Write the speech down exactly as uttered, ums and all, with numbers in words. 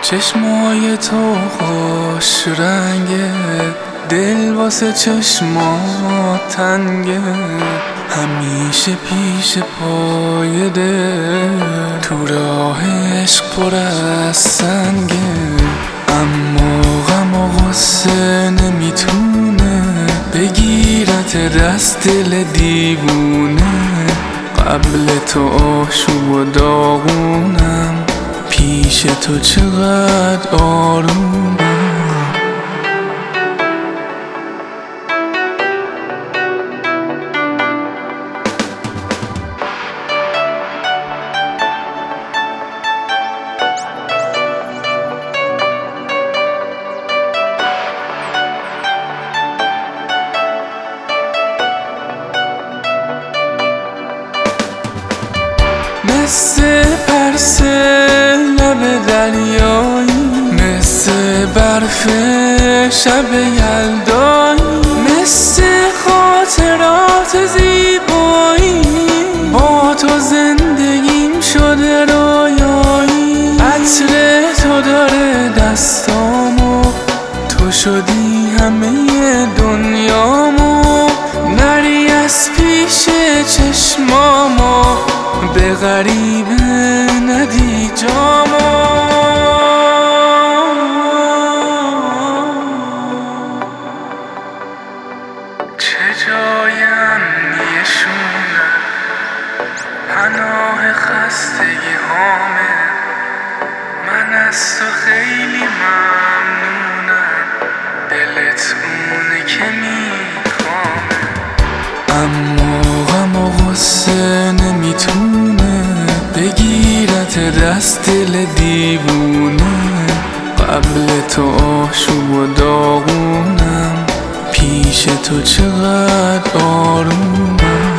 چشمای تو خوش رنگه، دل واسه چشمات تنگه، همیشه پیش پای دل، تو راه عشق پر از سنگه. اما غم و غصه نمیتونه بگیرت دست دل دیوونه، قبل تو آشوب و داغونم، پیش تو چقدر آرومم. مثل پرس لب دریایی، مثل برف شب یلدایی، مثل خاطرات زیبایی، با تو زندگیم شده رویایی. عطر تو داره دستامو، تو شدی همه دنیامو، نری از پیش چشمامو، به غریبه ندی جامو. چه جای امنیشونه، پناه خستگی هامه، من از تو خیلی ممنونم، دلت اونه که میخوامه. اما غم و غصه نمیتونه بگیرت دست دل دیوونه، قبل تو آشوب و داغونم، پیش تو چقدر آرومم.